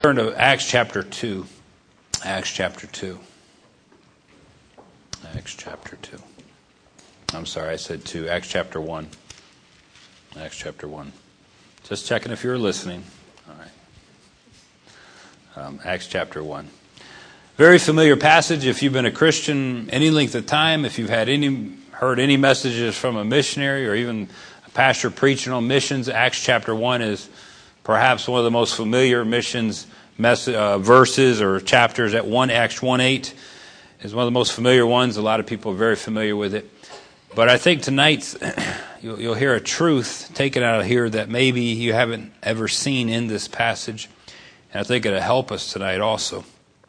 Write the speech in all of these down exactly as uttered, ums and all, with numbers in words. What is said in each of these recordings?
turn to Acts chapter two. Acts chapter two. Acts chapter two. I'm sorry, I said two. Acts chapter one. Acts chapter one. Just checking if you're listening. All right. Um, Acts chapter one. Very familiar passage if you've been a Christian any length of time, if you've had any heard any messages from a missionary or even a pastor preaching on missions. Acts chapter one is perhaps one of the most familiar missions mess- uh, verses or chapters. At one Acts one eight is one of the most familiar ones. A lot of people are very familiar with it. But I think tonight you'll, you'll hear a truth taken out of here that maybe you haven't ever seen in this passage. And I think it'll help us tonight also.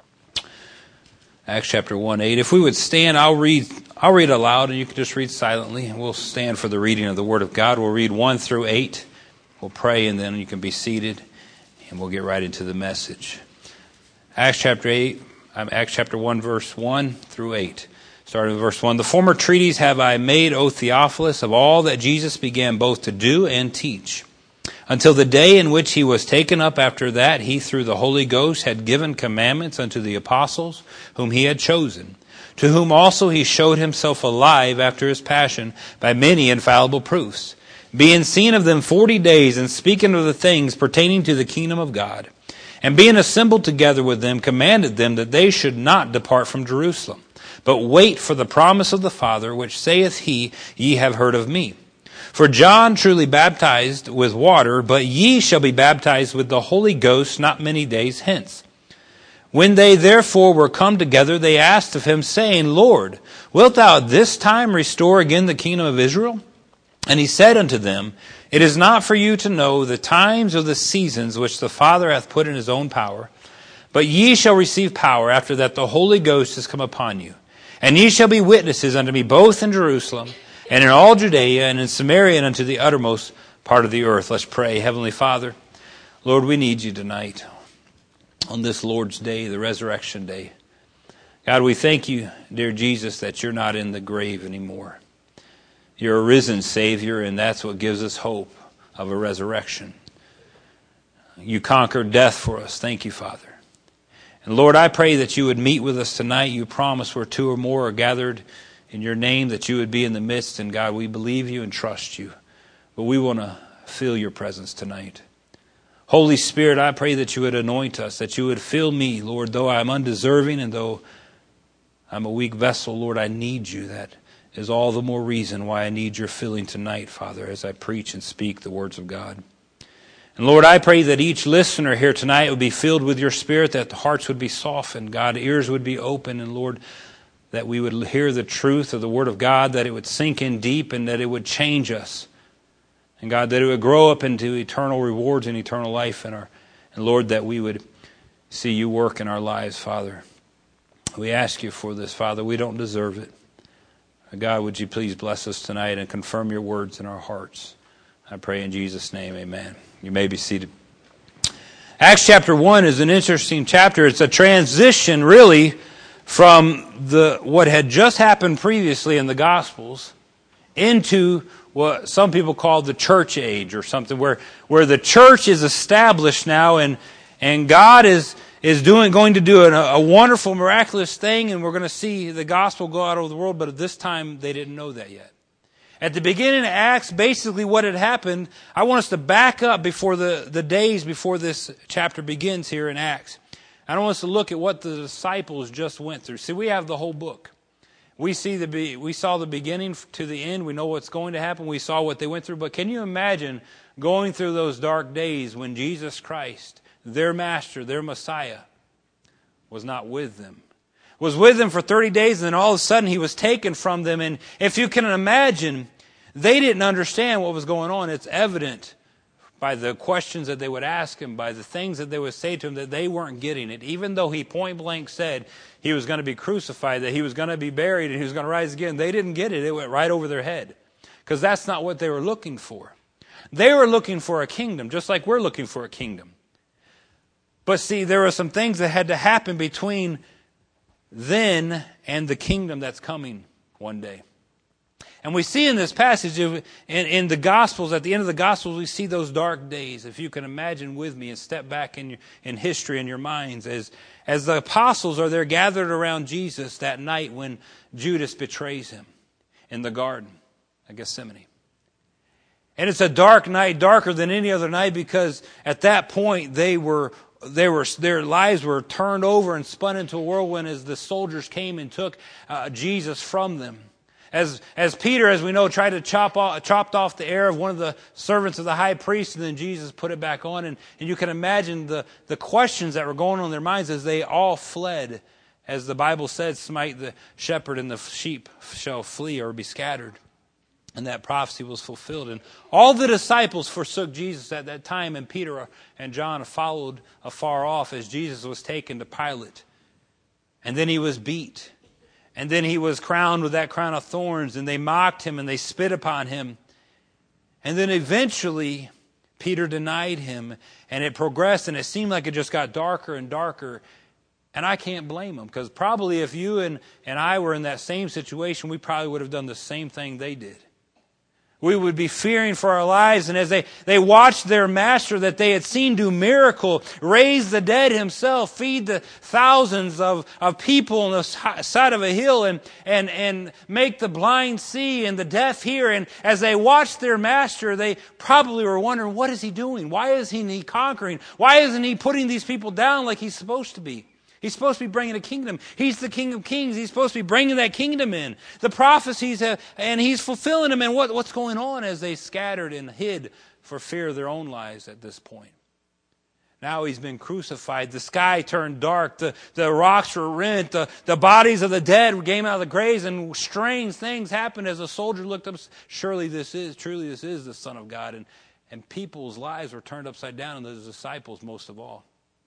Acts chapter one eight. If we would stand, I'll read I'll read aloud and you can just read silently. And we'll stand for the reading of the Word of God. We'll read one through eight. We'll pray and then you can be seated and we'll get right into the message. Acts chapter eight, um, Acts chapter one, verse one through eight. Starting with verse one. The former treatise have I made, O Theophilus, of all that Jesus began both to do and teach, until the day in which he was taken up. After that, he through the Holy Ghost had given commandments unto the apostles whom he had chosen, to whom also he showed himself alive after his passion by many infallible proofs, being seen of them forty days, and speaking of the things pertaining to the kingdom of God. And being assembled together with them, commanded them that they should not depart from Jerusalem, but wait for the promise of the Father, which saith he, Ye have heard of me. For John truly baptized with water, but ye shall be baptized with the Holy Ghost not many days hence. When they therefore were come together, they asked of him, saying, Lord, wilt thou at this time restore again the kingdom of Israel? And he said unto them, It is not for you to know the times or the seasons which the Father hath put in his own power, but ye shall receive power after that the Holy Ghost is come upon you. And ye shall be witnesses unto me both in Jerusalem, and in all Judea, and in Samaria, and unto the uttermost part of the earth. Let's pray. Heavenly Father, Lord, we need you tonight on this Lord's Day, the resurrection day. God, we thank you, dear Jesus, that you're not in the grave anymore. You're a risen Savior, and that's what gives us hope of a resurrection. You conquered death for us. Thank you, Father. And Lord, I pray that you would meet with us tonight. You promised where two or more are gathered in your name that you would be in the midst. And God, we believe you and trust you. But we want to feel your presence tonight. Holy Spirit, I pray that you would anoint us, that you would fill me, Lord, though I'm undeserving and though I'm a weak vessel, Lord, I need you. That is all the more reason why I need your filling tonight, Father, as I preach and speak the words of God. And Lord, I pray that each listener here tonight would be filled with your Spirit, that the hearts would be softened, God, ears would be open, and Lord, that we would hear the truth of the Word of God, that it would sink in deep and that it would change us. And God, that it would grow up into eternal rewards and eternal life in our, and Lord, that we would see you work in our lives, Father. We ask you for this, Father. We don't deserve it. God, would you please bless us tonight and confirm your words in our hearts. I pray in Jesus' name, amen. You may be seated. Acts chapter one is an interesting chapter. It's a transition, really, from the what had just happened previously in the Gospels into what some people call the church age or something, where, where the church is established now and, and God is is doing going to do a, a wonderful, miraculous thing, and we're going to see the gospel go out over the world, but at this time they didn't know that yet. At the beginning of Acts, basically what had happened, I want us to back up before the, the days before this chapter begins here in Acts. I want us to look at what the disciples just went through. See, we have the whole book. We see the we saw the beginning to the end. We know what's going to happen. We saw what they went through. But can you imagine going through those dark days when Jesus Christ, their master, their Messiah, was not with them? Was with them for thirty days, and then all of a sudden he was taken from them. And if you can imagine, they didn't understand what was going on. It's evident by the questions that they would ask him, by the things that they would say to him, that they weren't getting it. Even though he point blank said he was going to be crucified, that he was going to be buried, and he was going to rise again, they didn't get it. It went right over their head. Because that's not what they were looking for. They were looking for a kingdom, just like we're looking for a kingdom. But see, there were some things that had to happen between then and the kingdom that's coming one day. And we see in this passage, in, in the Gospels, at the end of the Gospels, we see those dark days. If you can imagine with me and step back in, your, in history in your minds, as, as the apostles are there gathered around Jesus that night when Judas betrays him in the garden of Gethsemane. And it's a dark night, darker than any other night, because at that point they were, they were, their lives were turned over and spun into a whirlwind as the soldiers came and took uh, Jesus from them. As as Peter, as we know, tried to chop off, chopped off the ear of one of the servants of the high priest, and then Jesus put it back on. And, and you can imagine the, the questions that were going on in their minds as they all fled. As the Bible said, smite the shepherd and the sheep shall flee or be scattered. And that prophecy was fulfilled. And all the disciples forsook Jesus at that time, and Peter and John followed afar off as Jesus was taken to Pilate. And then he was beat. And then he was crowned with that crown of thorns, and they mocked him and they spit upon him. And then eventually Peter denied him, and it progressed, and it seemed like it just got darker and darker. And I can't blame him, because probably if you and, and I were in that same situation, we probably would have done the same thing they did. We would be fearing for our lives. And as they, they watched their master that they had seen do miracle, raise the dead himself, feed the thousands of, of people on the side of a hill, and, and, and make the blind see and the deaf hear. And as they watched their master, they probably were wondering, what is he doing? Why isn't he conquering? Why isn't he putting these people down like he's supposed to be? He's supposed to be bringing a kingdom. He's the King of Kings. He's supposed to be bringing that kingdom in. The prophecies, have, and he's fulfilling them. And what, what's going on as they scattered and hid for fear of their own lives at this point? Now he's been crucified. The sky turned dark. The, the rocks were rent. The, the bodies of the dead came out of the graves, and strange things happened as a soldier looked up. Surely this is, truly this is the Son of God. And, and people's lives were turned upside down, and the disciples most of all.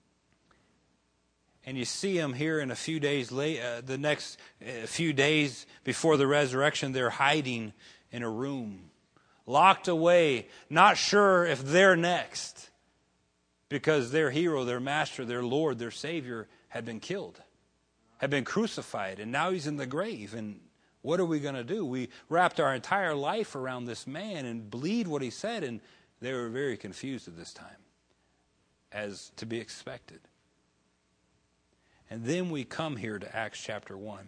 And you see them here in a few days late, uh, the next uh, few days before the resurrection, they're hiding in a room, locked away, not sure if they're next, because their hero, their master, their Lord, their Savior had been killed, had been crucified, and now he's in the grave. And what are we going to do? We wrapped our entire life around this man and believed what he said, and they were very confused at this time, as to be expected. And then we come here to Acts chapter one.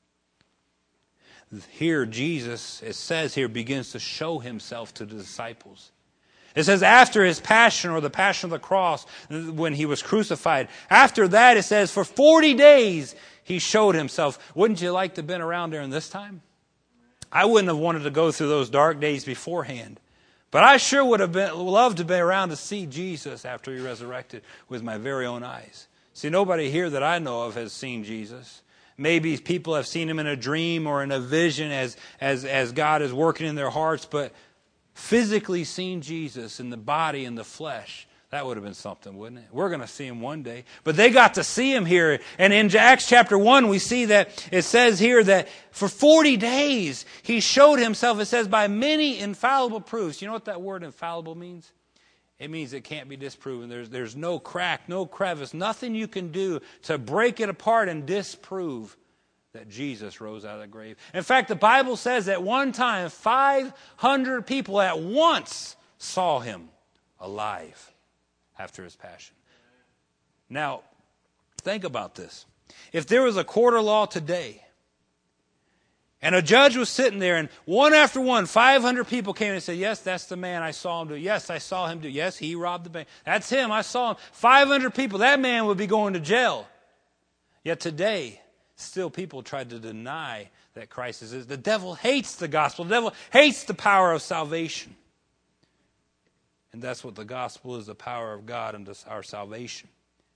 Here Jesus, it says here, begins to show himself to the disciples. It says after his passion, or the passion of the cross, when he was crucified. After that, it says for forty days he showed himself. Wouldn't you like to have been around during this time? I wouldn't have wanted to go through those dark days beforehand. But I sure would have been, loved to be around to see Jesus after he resurrected with my very own eyes. See, nobody here that I know of has seen Jesus. Maybe people have seen him in a dream or in a vision as, as, as God is working in their hearts, but physically seen Jesus in the body and the flesh, that would have been something, wouldn't it? We're going to see him one day. But they got to see him here. And in Acts chapter one, we see that it says here that for forty days he showed himself, it says, by many infallible proofs. You know what that word infallible means? It means it can't be disproven. There's, there's no crack, no crevice, nothing you can do to break it apart and disprove that Jesus rose out of the grave. In fact, the Bible says at one time, five hundred people at once saw him alive after his passion. Now, think about this. If there was a court of law today, and a judge was sitting there, and one after one, five hundred people came and said, yes, that's the man, I saw him do. Yes, I saw him do. Yes, he robbed the bank. That's him, I saw him. five hundred people, that man would be going to jail. Yet today, still people tried to deny that Christ is. The devil hates the gospel. The devil hates the power of salvation. And that's what the gospel is, the power of God and our salvation.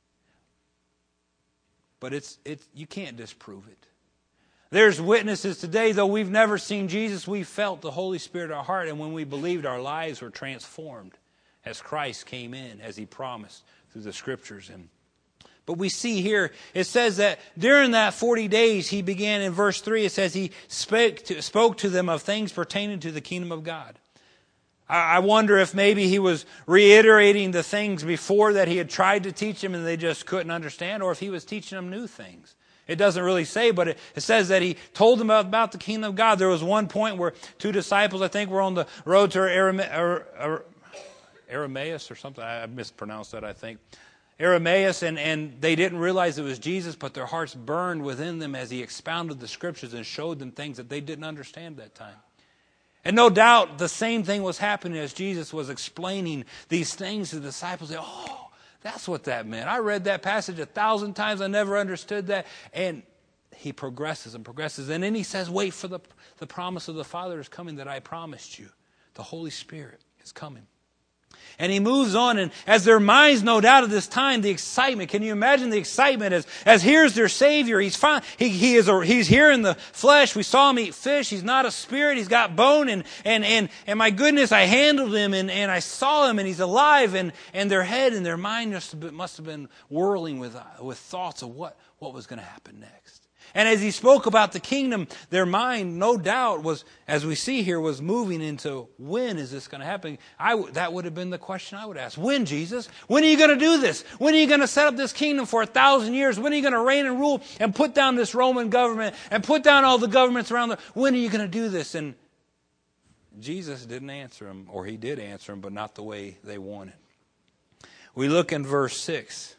But it's it's you can't disprove it. There's witnesses today, though we've never seen Jesus, we felt the Holy Spirit in our heart, and when we believed, our lives were transformed as Christ came in, as he promised through the Scriptures. And but we see here, it says that during that forty days, he began in verse three, it says he spoke to, spoke to them of things pertaining to the kingdom of God. I, I wonder if maybe he was reiterating the things before that he had tried to teach them and they just couldn't understand, or if he was teaching them new things. It doesn't really say, but it, it says that he told them about, about the kingdom of God. There was one point where two disciples, I think, were on the road to Arame- Aramaeus or something. I mispronounced that, I think. Aramaeus, and, and they didn't realize it was Jesus, but their hearts burned within them as he expounded the Scriptures and showed them things that they didn't understand that time. And no doubt the same thing was happening as Jesus was explaining these things to the disciples. They, oh, that's what that meant. I read that passage a thousand times. I never understood that. And he progresses and progresses. And then he says, wait for the, the promise of the Father is coming that I promised you. The Holy Spirit is coming. And he moves on, and as their minds, no doubt at this time, the excitement, can you imagine the excitement as, as here's their Savior. He's fine. He, he is a, he's here in the flesh. We saw him eat fish. He's not a spirit. He's got bone, and, and, and, and my goodness, I handled him, and, and I saw him, and he's alive, and, and their head and their mind must have been, must have been whirling with, with thoughts of what, what was going to happen next. And as he spoke about the kingdom, their mind, no doubt, was, as we see here, was moving into, when is this going to happen? I w- that would have been the question I would ask. When, Jesus? When are you going to do this? When are you going to set up this kingdom for a thousand years? When are you going to reign and rule and put down this Roman government and put down all the governments around the... When are you going to do this? And Jesus didn't answer them, or he did answer them, but not the way they wanted. We look in verse six.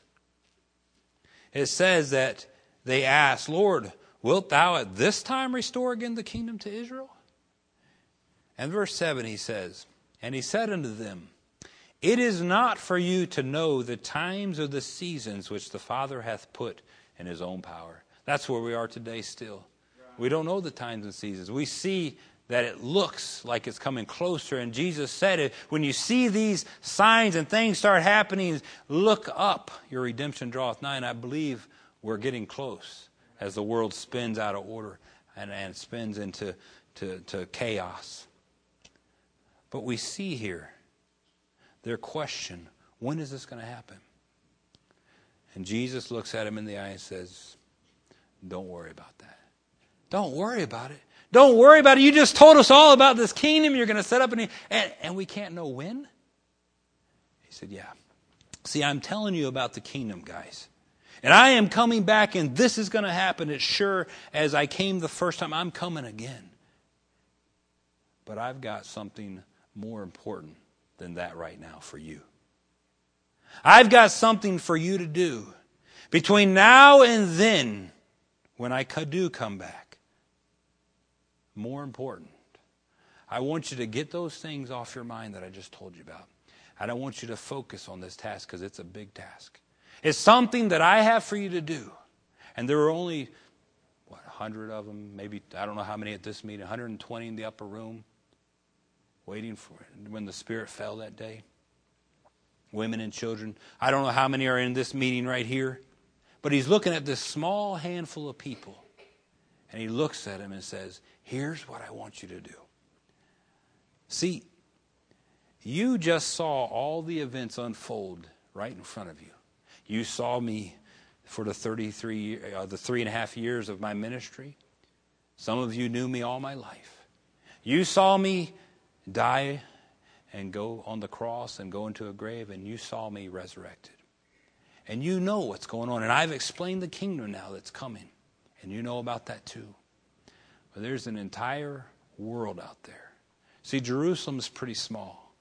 It says that they asked, Lord, wilt thou at this time restore again the kingdom to Israel? And verse seven he says, and he said unto them, it is not for you to know the times or the seasons which the Father hath put in his own power. That's where we are today still. We don't know the times and seasons. We see that it looks like it's coming closer. And Jesus said it, when you see these signs and things start happening, look up. Your redemption draweth nigh. And I believe we're getting close as the world spins out of order and, and spins into to, to chaos. But we see here their question, when is this going to happen? And Jesus looks at him in the eye and says, don't worry about that. Don't worry about it. Don't worry about it. You just told us all about this kingdom you're going to set up, and, and, and we can't know when? He said, yeah. See, I'm telling you about the kingdom, guys. And I am coming back, and this is going to happen as sure as I came the first time. I'm coming again. But I've got something more important than that right now for you. I've got something for you to do between now and then when I do come back. More important. I want you to get those things off your mind that I just told you about. And I want you to focus on this task because it's a big task. It's something that I have for you to do. And there were only, what, a hundred of them, maybe, I don't know how many at this meeting, one hundred twenty in the upper room, waiting for it when the Spirit fell that day. Women and children. I don't know how many are in this meeting right here. But he's looking at this small handful of people. And he looks at them and says, here's what I want you to do. See, you just saw all the events unfold right in front of you. You saw me for the thirty-three, uh, the three and a half years of my ministry. Some of you knew me all my life. You saw me die and go on the cross and go into a grave, and you saw me resurrected. And you know what's going on. And I've explained the kingdom now that's coming. And you know about that too. But there's an entire world out there. See, Jerusalem's pretty small.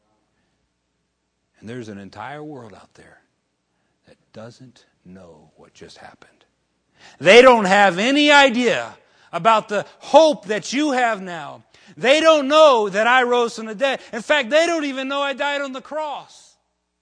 And there's an entire world out there that doesn't know what just happened. They don't have any idea about the hope that you have now. They don't know that I rose from the dead. In fact, they don't even know I died on the cross.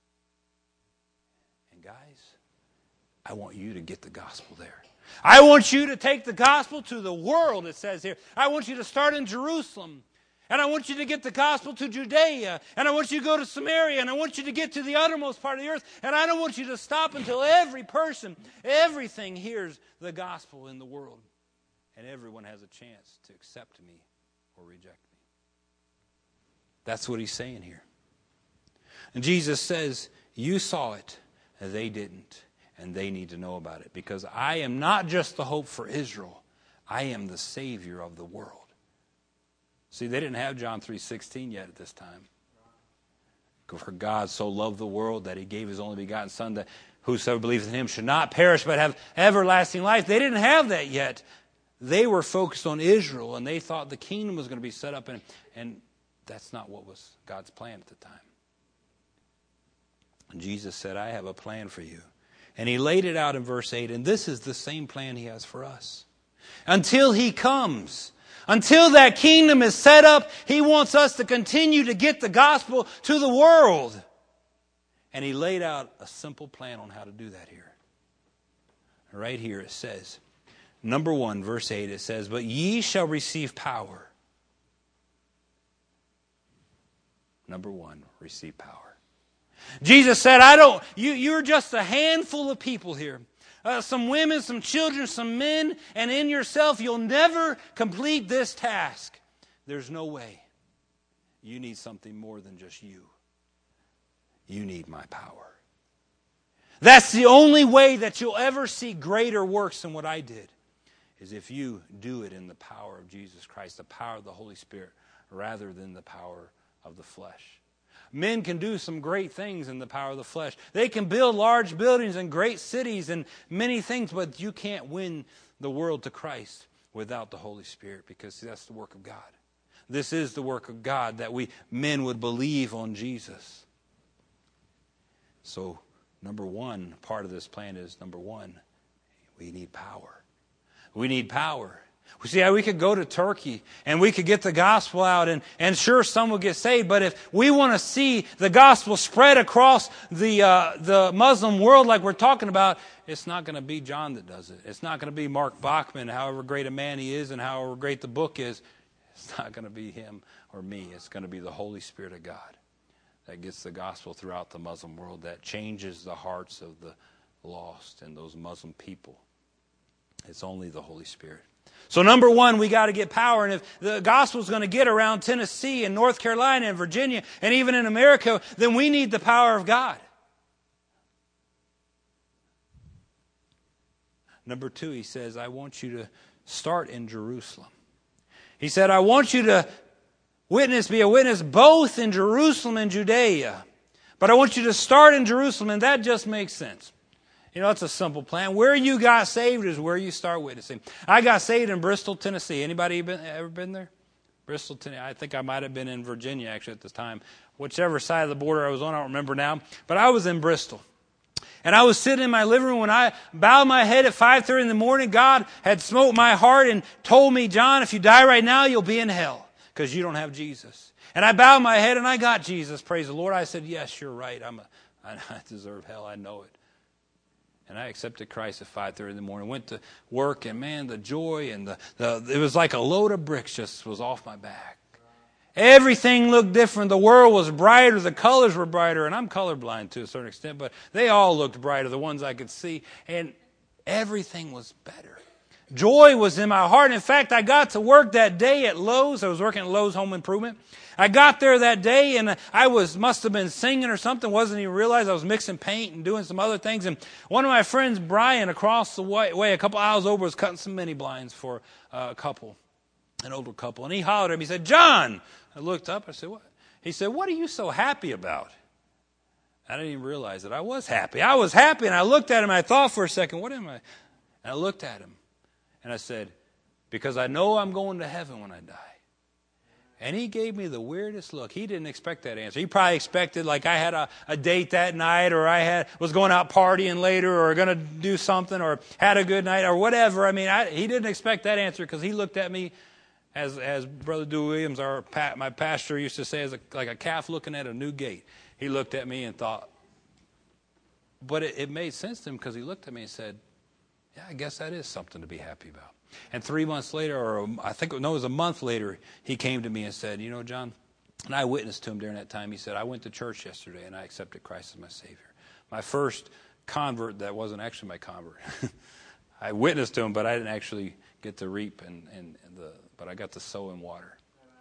And guys, I want you to get the gospel there. I want you to take the gospel to the world, it says here. I want you to start in Jerusalem. And I want you to get the gospel to Judea. And I want you to go to Samaria. And I want you to get to the uttermost part of the earth. And I don't want you to stop until every person, everything hears the gospel in the world. And everyone has a chance to accept me or reject me. That's what he's saying here. And Jesus says, you saw it, and they didn't. And they need to know about it. Because I am not just the hope for Israel. I am the Savior of the world. See, they didn't have John three sixteen yet at this time. For God so loved the world that he gave his only begotten Son, that whosoever believeth in him should not perish but have everlasting life. They didn't have that yet. They were focused on Israel, and they thought the kingdom was going to be set up, and, and that's not what was God's plan at the time. And Jesus said, I have a plan for you. And he laid it out in verse eight, and this is the same plan he has for us. Until he comes, until that kingdom is set up, he wants us to continue to get the gospel to the world. And he laid out a simple plan on how to do that here. Right here it says, number one, verse eight, it says, but ye shall receive power. Number one, receive power. Jesus said, I don't, you, you're just a handful of people here. Uh, some women, some children, some men, and in yourself, you'll never complete this task. There's no way. You need something more than just you. You need my power. That's the only way that you'll ever see greater works than what I did, is if you do it in the power of Jesus Christ, the power of the Holy Spirit, rather than the power of the flesh. Men can do some great things in the power of the flesh. They can build large buildings and great cities and many things, but you can't win the world to Christ without the Holy Spirit, because that's the work of God. This is the work of God, that we men would believe on Jesus. So, number one, part of this plan is, number one, we need power. We need power. We see how we could go to Turkey and we could get the gospel out, and, and sure, some will get saved, but if we want to see the gospel spread across the uh, the Muslim world like we're talking about, it's not going to be John that does it. It's not going to be Mark Bachman, however great a man he is and however great the book is. It's not going to be him or me. It's going to be the Holy Spirit of God that gets the gospel throughout the Muslim world, that changes the hearts of the lost and those Muslim people. It's only the Holy Spirit. So number one, we got to get power. And if the gospel is going to get around Tennessee and North Carolina and Virginia and even in America, then we need the power of God. Number two, he says, I want you to start in Jerusalem. He said, I want you to witness, be a witness both in Jerusalem and Judea. But I want you to start in Jerusalem, and that just makes sense. You know, it's a simple plan. Where you got saved is where you start witnessing. I got saved in Bristol, Tennessee. Anybody been, ever been there? Bristol, Tennessee. I think I might have been in Virginia, actually, at the time. Whichever side of the border I was on, I don't remember now. But I was in Bristol. And I was sitting in my living room when I bowed my head at five thirty in the morning. God had smote my heart and told me, John, if you die right now, you'll be in hell because you don't have Jesus. And I bowed my head and I got Jesus. Praise the Lord. I said, yes, you're right. I'm a, I deserve hell. I know it. And I accepted Christ at five thirty in the morning. Went to work, and man, the joy and the, the it was like a load of bricks just was off my back. Everything looked different. The world was brighter. The colors were brighter. And I'm colorblind to a certain extent, but they all looked brighter, the ones I could see. And everything was better. Joy was in my heart. In fact, I got to work that day at Lowe's. I was working at Lowe's Home Improvement. I got there that day, and I was must have been singing or something. Wasn't even realize I was mixing paint and doing some other things. And one of my friends, Brian, across the way, a couple aisles over, was cutting some mini blinds for a couple, an older couple. And he hollered at me. He said, John. I looked up. I said, what? He said, what are you so happy about? I didn't even realize that I was happy. I was happy, and I looked at him. And I thought for a second, what am I? And I looked at him, and I said, because I know I'm going to heaven when I die. And he gave me the weirdest look. He didn't expect that answer. He probably expected like I had a, a date that night, or I had was going out partying later, or going to do something, or had a good night, or whatever. I mean, I, he didn't expect that answer, because he looked at me as as Brother Dewey Williams, our my pastor, used to say, as a, like a calf looking at a new gate. He looked at me and thought, but it, it made sense to him, because he looked at me and said, yeah, I guess that is something to be happy about. And three months later, or I think no, it was a month later, he came to me and said, you know, John, and I witnessed to him during that time. He said, I went to church yesterday and I accepted Christ as my Savior. My first convert that wasn't actually my convert. I witnessed to him, but I didn't actually get to reap, and, and, and the, but I got to sow in water.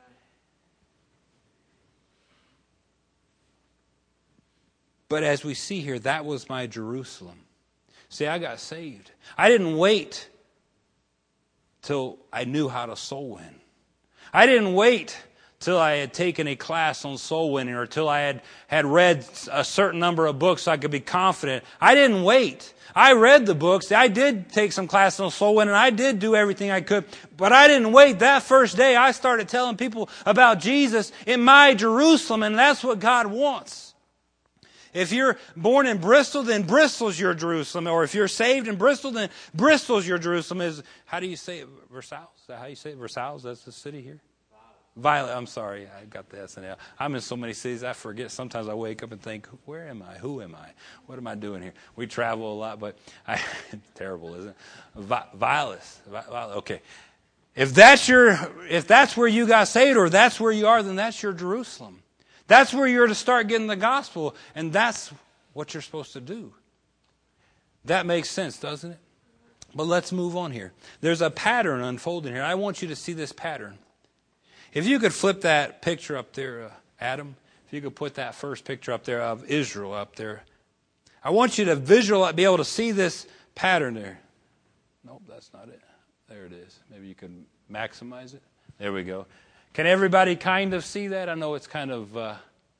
But as we see here, that was my Jerusalem. See, I got saved. I didn't wait till I knew how to soul win. I didn't wait till I had taken a class on soul winning, or till I had, had read a certain number of books so I could be confident. I didn't wait. I read the books. I did take some classes on soul winning. I did do everything I could. But I didn't wait. That first day, I started telling people about Jesus in my Jerusalem, and that's what God wants. If you're born in Bristol, then Bristol's your Jerusalem. Or if you're saved in Bristol, then Bristol's your Jerusalem. Is how do you say it? Versailles? Is that how you say it? Versailles? That's the city here? Violet. I'm sorry. I got the S and L. I'm in so many cities, I forget. Sometimes I wake up and think, where am I? Who am I? What am I doing here? We travel a lot, but I, terrible, isn't it? Violet. Violet. Okay. If that's your, if that's where you got saved, or that's where you are, then that's your Jerusalem. That's where you're to start getting the gospel, and that's what you're supposed to do. That makes sense, doesn't it? But let's move on here. There's a pattern unfolding here. I want you to see this pattern. If you could flip that picture up there, uh, Adam, if you could put that first picture up there of Israel up there. I want you to visualize, be able to see this pattern there. Nope, that's not it. There it is. Maybe you can maximize it. There we go. Can everybody kind of see that? I know it's kind of, uh,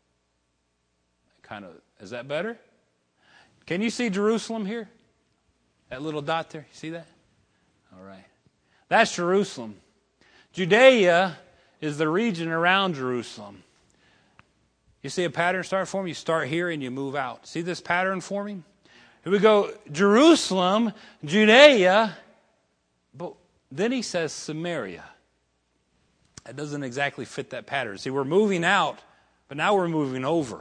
kind of, is that better? Can you see Jerusalem here? That little dot there, you see that? All right. That's Jerusalem. Judea is the region around Jerusalem. You see a pattern start forming? You start here and you move out. See this pattern forming? Here we go, Jerusalem, Judea, but then he says Samaria. That doesn't exactly fit that pattern. See, we're moving out, but now we're moving over.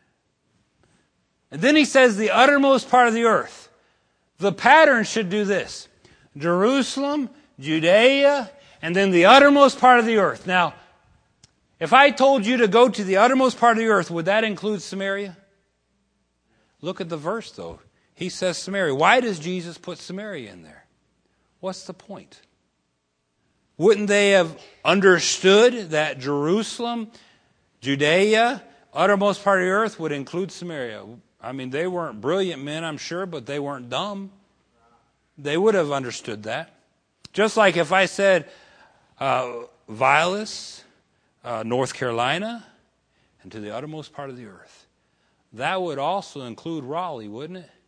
And then he says the uttermost part of the earth. The pattern should do this. Jerusalem, Judea, and then the uttermost part of the earth. Now, if I told you to go to the uttermost part of the earth, would that include Samaria? Look at the verse, though. He says Samaria. Why does Jesus put Samaria in there? What's the point? Wouldn't they have understood that Jerusalem, Judea, uttermost part of the earth would include Samaria? I mean, they weren't brilliant men, I'm sure, but they weren't dumb. They would have understood that. Just like if I said uh, Vilas, uh, North Carolina, and to the uttermost part of the earth. That would also include Raleigh, wouldn't it?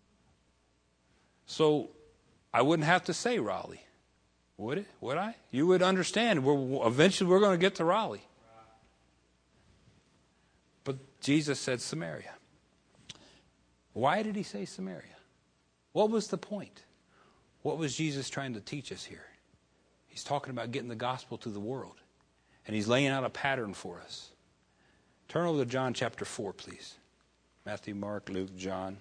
So I wouldn't have to say Raleigh. Would it? Would I? You would understand. We're, eventually we're going to get to Raleigh. But Jesus said Samaria. Why did he say Samaria? What was the point? What was Jesus trying to teach us here? He's talking about getting the gospel to the world. And he's laying out a pattern for us. Turn over to John chapter four, please. Matthew, Mark, Luke, John.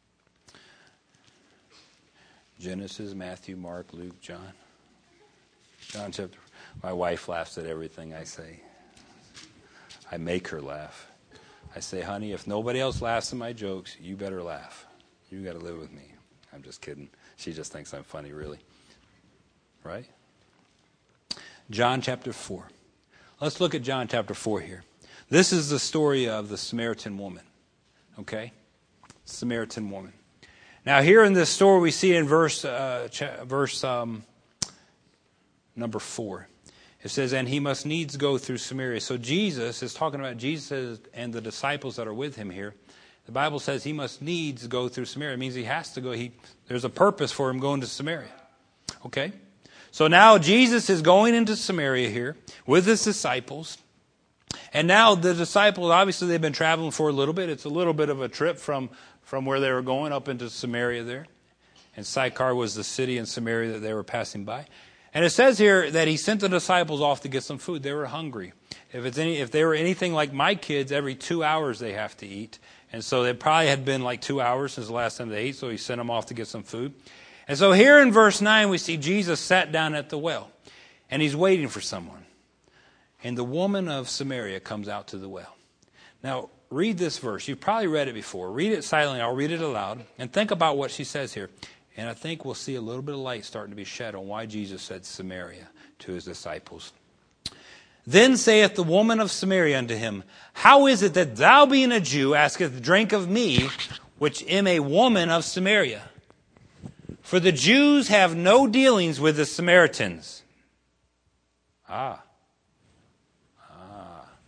Genesis, Matthew, Mark, Luke, John. John chapter. My wife laughs at everything I say. I make her laugh. I say, honey, if nobody else laughs at my jokes, you better laugh. You got to live with me. I'm just kidding. She just thinks I'm funny, really. Right? John chapter four. Let's look at John chapter four here. This is the story of the Samaritan woman. Okay? Samaritan woman. Now, here in this story, we see in verse uh, ch- verse um, number four. It says, and he must needs go through Samaria. So Jesus is talking about Jesus and the disciples that are with him here. The Bible says he must needs go through Samaria. It means he has to go. He, there's a purpose for him going to Samaria. Okay? So now Jesus is going into Samaria here with his disciples. And now the disciples, obviously they've been traveling for a little bit. It's a little bit of a trip from, from where they were going up into Samaria there. And Sychar was the city in Samaria that they were passing by. And it says here that he sent the disciples off to get some food. They were hungry. If it's any, if they were anything like my kids, every two hours they have to eat. And so it probably had been like two hours since the last time they ate, so he sent them off to get some food. And so here in verse nine, we see Jesus sat down at the well, and he's waiting for someone. And the woman of Samaria comes out to the well. Now, read this verse. You've probably read it before. Read it silently. I'll read it aloud. And think about what she says here. And I think we'll see a little bit of light starting to be shed on why Jesus said Samaria to his disciples. Then saith the woman of Samaria unto him, how is it that thou being a Jew askest drink of me, which am a woman of Samaria? For the Jews have no dealings with the Samaritans. Ah. Ah.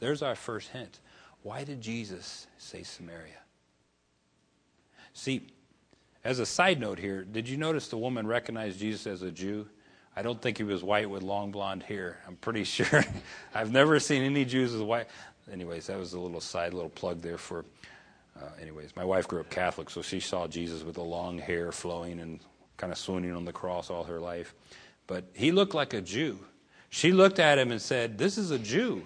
There's our first hint. Why did Jesus say Samaria? See, as a side note here, did you notice the woman recognized Jesus as a Jew? I don't think he was white with long blonde hair. I'm pretty sure. I've never seen any Jews with white. Anyways, that was a little side, little plug there for, uh, anyways, my wife grew up Catholic, so she saw Jesus with the long hair flowing and kind of swooning on the cross all her life. But he looked like a Jew. She looked at him and said, this is a Jew.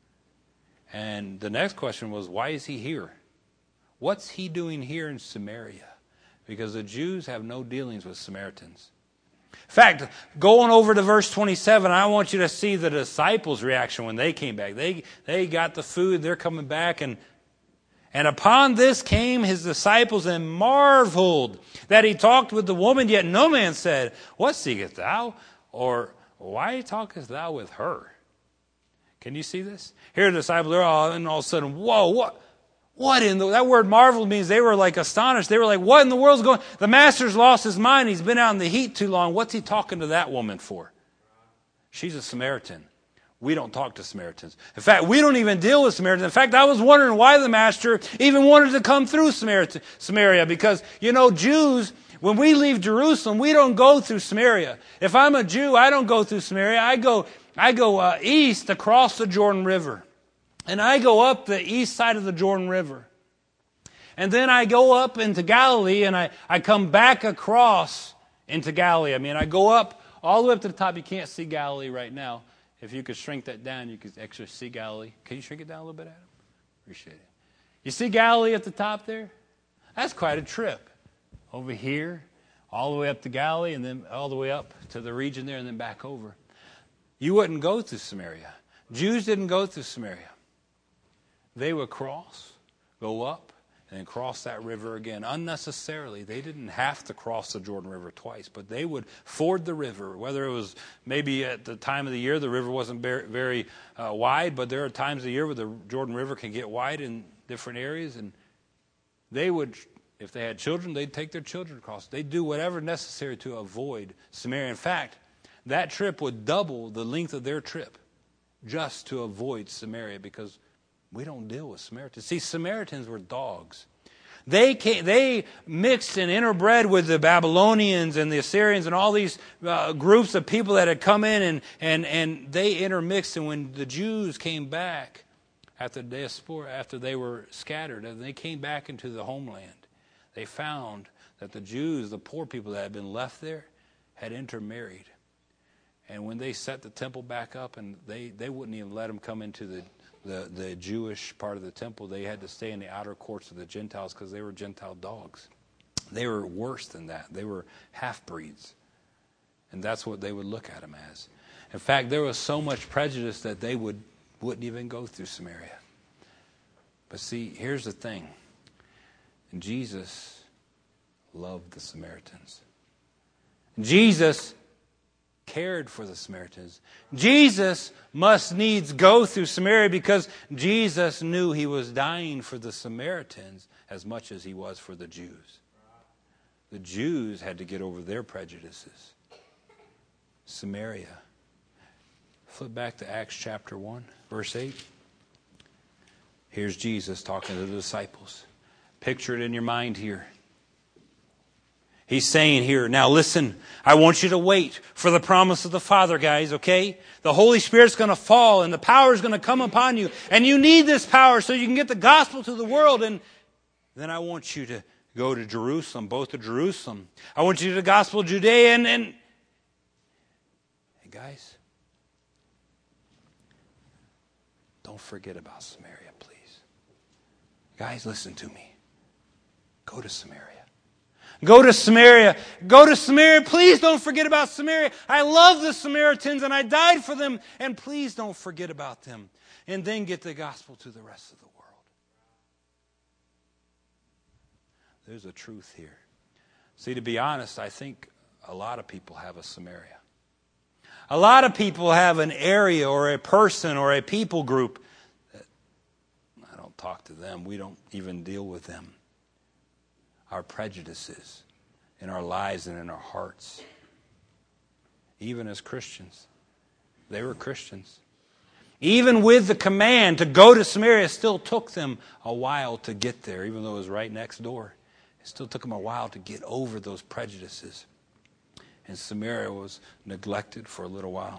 And the next question was, why is he here? What's he doing here in Samaria? Because the Jews have no dealings with Samaritans. In fact, going over to verse twenty-seven, I want you to see the disciples' reaction when they came back. They they got the food, they're coming back, and and upon this came his disciples and marveled that he talked with the woman, yet no man said, what seekest thou? Or why talkest thou with her? Can you see this? Here the disciples are all, and all of a sudden, whoa, what? What in the, that word marveled means they were like astonished. They were like, what in the world's going? The master's lost his mind. He's been out in the heat too long. What's he talking to that woman for? She's a Samaritan. We don't talk to Samaritans. In fact, we don't even deal with Samaritans. In fact, I was wondering why the master even wanted to come through Samaria. Because, you know, Jews, when we leave Jerusalem, we don't go through Samaria. If I'm a Jew, I don't go through Samaria. I go, I go uh, east across the Jordan River. And I go up the east side of the Jordan River. And then I go up into Galilee and I, I come back across into Galilee. I mean, I go up all the way up to the top. You can't see Galilee right now. If you could shrink that down, you could actually see Galilee. Can you shrink it down a little bit, Adam? Appreciate it. You see Galilee at the top there? That's quite a trip. Over here, all the way up to Galilee, and then all the way up to the region there, and then back over. You wouldn't go through Samaria. Jews didn't go through Samaria. They would cross, go up, and then cross that river again. Unnecessarily. They didn't have to cross the Jordan River twice, but they would ford the river, whether it was maybe at the time of the year the river wasn't very, very uh, wide, but there are times of the year where the Jordan River can get wide in different areas, and they would, if they had children, they'd take their children across. They'd do whatever necessary to avoid Samaria. In fact, that trip would double the length of their trip just to avoid Samaria, because we don't deal with Samaritans. See, Samaritans were dogs. They came, they mixed and interbred with the Babylonians and the Assyrians and all these uh, groups of people that had come in, and, and, and they intermixed. And when the Jews came back after the diaspora, after they were scattered, and they came back into the homeland, they found that the Jews, the poor people that had been left there, had intermarried. And when they set the temple back up, and they, they wouldn't even let them come into the The, the Jewish part of the temple, they had to stay in the outer courts of the Gentiles because they were Gentile dogs. They were worse than that. They were half-breeds. And that's what they would look at them as. In fact, there was so much prejudice that they would, wouldn't even go through Samaria. But see, here's the thing. Jesus loved the Samaritans. Jesus cared for the Samaritans. Jesus must needs go through Samaria because Jesus knew he was dying for the Samaritans as much as he was for the Jews. The Jews had to get over their prejudices. Samaria. Flip back to Acts chapter one, verse eight. Here's Jesus talking to the disciples. Picture it in your mind here. He's saying here, now listen, I want you to wait for the promise of the Father, guys, okay? The Holy Spirit's going to fall and the power is going to come upon you. And you need this power so you can get the gospel to the world. And then I want you to go to Jerusalem, both to Jerusalem. I want you to the gospel of Judea and... and hey, guys, don't forget about Samaria, please. Guys, listen to me. Go to Samaria. Go to Samaria. Go to Samaria. Please don't forget about Samaria. I love the Samaritans and I died for them. And please don't forget about them. And then get the gospel to the rest of the world. There's a truth here. See, to be honest, I think a lot of people have a Samaria. A lot of people have an area or a person or a people group that I don't talk to them. We don't even deal with them. Our prejudices in our lives and in our hearts. Even as Christians. They were Christians. Even with the command to go to Samaria, it still took them a while to get there, even though it was right next door. It still took them a while to get over those prejudices. And Samaria was neglected for a little while.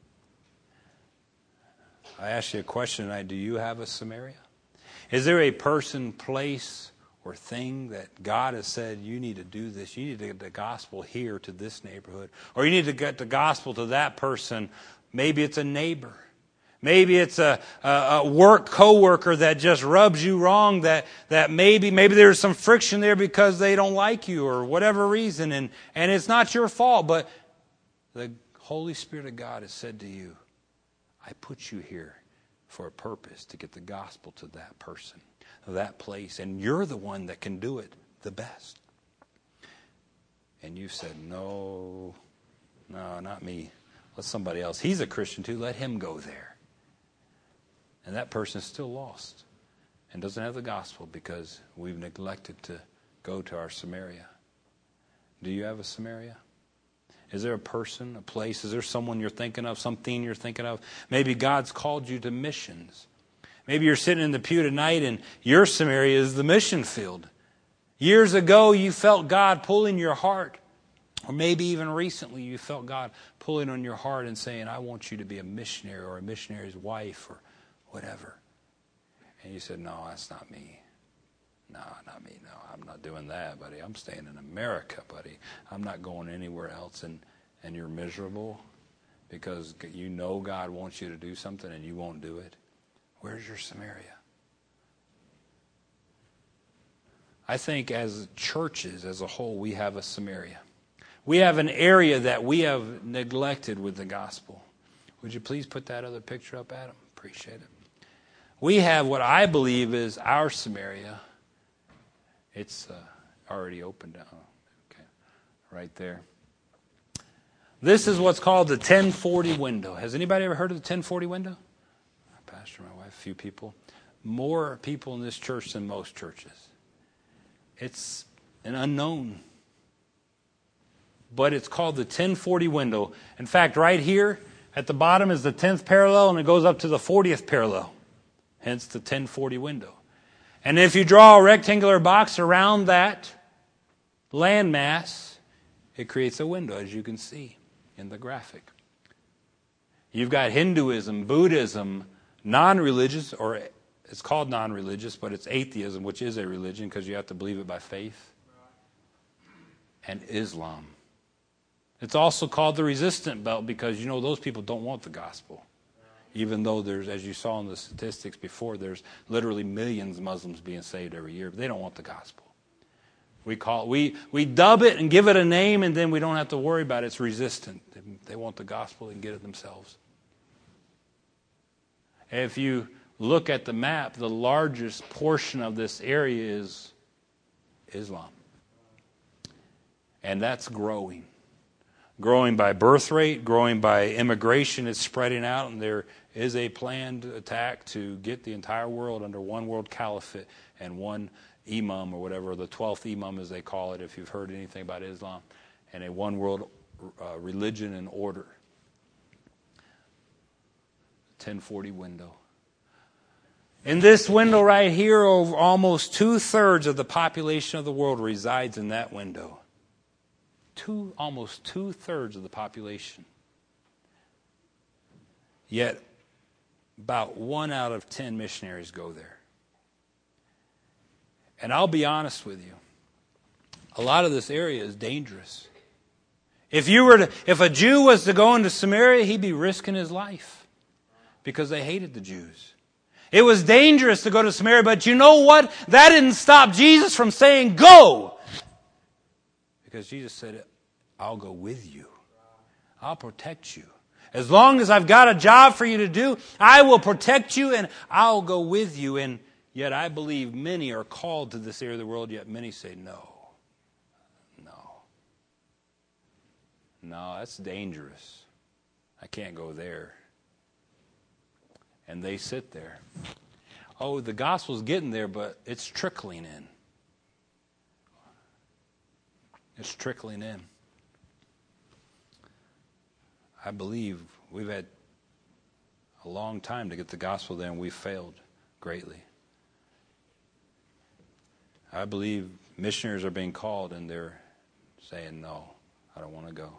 I ask you a question tonight. Do you have a Samaria? Is there a person, place, or thing that God has said, you need to do this? You need to get the gospel here to this neighborhood. Or you need to get the gospel to that person. Maybe it's a neighbor. Maybe it's a, a, a work coworker that just rubs you wrong, that, that maybe maybe there's some friction there because they don't like you or whatever reason, and, and it's not your fault, but the Holy Spirit of God has said to you, I put you here for a purpose, to get the gospel to that person, that place, and you're the one that can do it the best. And you said, no, no, not me. Let somebody else. He's a Christian too. Let him go there. And that person is still lost and doesn't have the gospel because we've neglected to go to our Samaria. Do you have a Samaria? Is there a person, a place? Is there someone you're thinking of, something you're thinking of? Maybe God's called you to missions. Maybe you're sitting in the pew tonight and your Samaria is the mission field. Years ago you felt God pulling your heart. Or maybe even recently you felt God pulling on your heart and saying, I want you to be a missionary or a missionary's wife or whatever. And you said, no, that's not me. No, not me. No, I'm not doing that, buddy. I'm staying in America, buddy. I'm not going anywhere else. And, and you're miserable because you know God wants you to do something and you won't do it. Where's your Samaria? I think as churches as a whole, we have a Samaria. We have an area that we have neglected with the gospel. Would you please put that other picture up, Adam? Appreciate it. We have what I believe is our Samaria. It's uh, already opened down. Okay, right there. This is what's called the ten forty window. Has anybody ever heard of the ten forty window? My pastor, my wife, a few people. More people in this church than most churches. It's an unknown. But it's called the ten forty window. In fact, right here at the bottom is the tenth parallel, and it goes up to the fortieth parallel. Hence the ten forty window. And if you draw a rectangular box around that landmass, it creates a window, as you can see in the graphic. You've got Hinduism, Buddhism, non-religious, or it's called non-religious, but it's atheism, which is a religion because you have to believe it by faith, and Islam. It's also called the resistant belt because, you know, those people don't want the gospel. Even though there's, as you saw in the statistics before, there's literally millions of Muslims being saved every year, but they don't want the gospel. We call it, we we dub it and give it a name, and then we don't have to worry about it. It's resistant. They want the gospel and get it themselves. If you look at the map, the largest portion of this area is Islam. And that's growing. Growing by birth rate, growing by immigration. It's spreading out, and there is a planned attack to get the entire world under one world caliphate and one imam, or whatever, the twelfth imam as they call it, if you've heard anything about Islam, and a one world uh, religion and order. ten forty window. In this window right here, over almost two-thirds of the population of the world resides in that window. Two, almost two-thirds of the population. Yet, about one out of ten missionaries go there. And I'll be honest with you, a lot of this area is dangerous. If you were to, if a Jew was to go into Samaria, he'd be risking his life because they hated the Jews. It was dangerous to go to Samaria, but you know what? That didn't stop Jesus from saying, go! Because Jesus said, I'll go with you. I'll protect you. As long as I've got a job for you to do, I will protect you and I'll go with you. And yet I believe many are called to this area of the world, yet many say, no. No. No, that's dangerous. I can't go there. And they sit there. Oh, the gospel's getting there, but it's trickling in. It's trickling in. I believe we've had a long time to get the gospel there, and we failed greatly. I believe missionaries are being called, and they're saying, no, I don't want to go.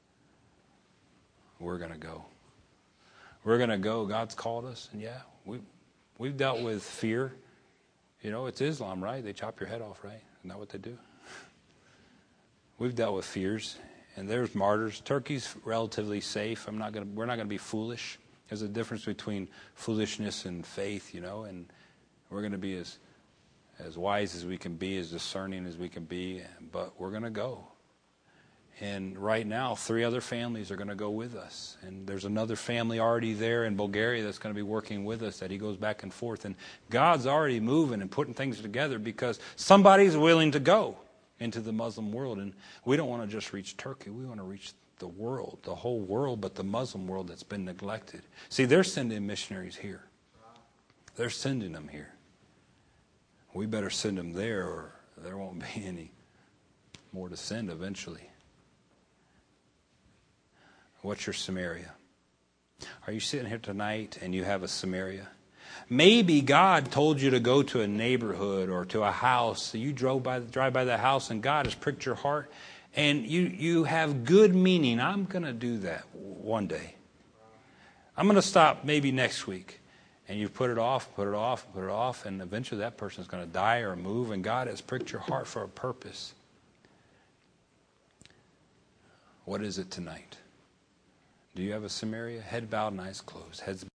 We're going to go. We're going to go. God's called us, and yeah, we, we've dealt with fear. You know, it's Islam, right? They chop your head off, right? Isn't that what they do? We've dealt with fears, and there's martyrs. Turkey's relatively safe. I'm not going to, we're not going to be foolish. There's a difference between foolishness and faith, you know, and we're going to be as as wise as we can be, as discerning as we can be, but we're going to go. And right now, three other families are going to go with us. And there's another family already there in Bulgaria that's going to be working with us, that he goes back and forth. And God's already moving and putting things together because somebody's willing to go into the Muslim world. And we don't want to just reach Turkey. We want to reach the world, the whole world, but the Muslim world that's been neglected. See, they're sending missionaries here. They're sending them here. We better send them there, or there won't be any more to send eventually. What's your Samaria? Are you sitting here tonight and you have a Samaria? Maybe God told you to go to a neighborhood or to a house. You drove by, drive by that house, and God has pricked your heart, and you, you have good meaning. I'm going to do that one day. I'm going to stop maybe next week. And you put it off, put it off, put it off, and eventually that person's going to die or move, and God has pricked your heart for a purpose. What is it tonight? Do you have a Samaria? Head bowed and eyes closed. Heads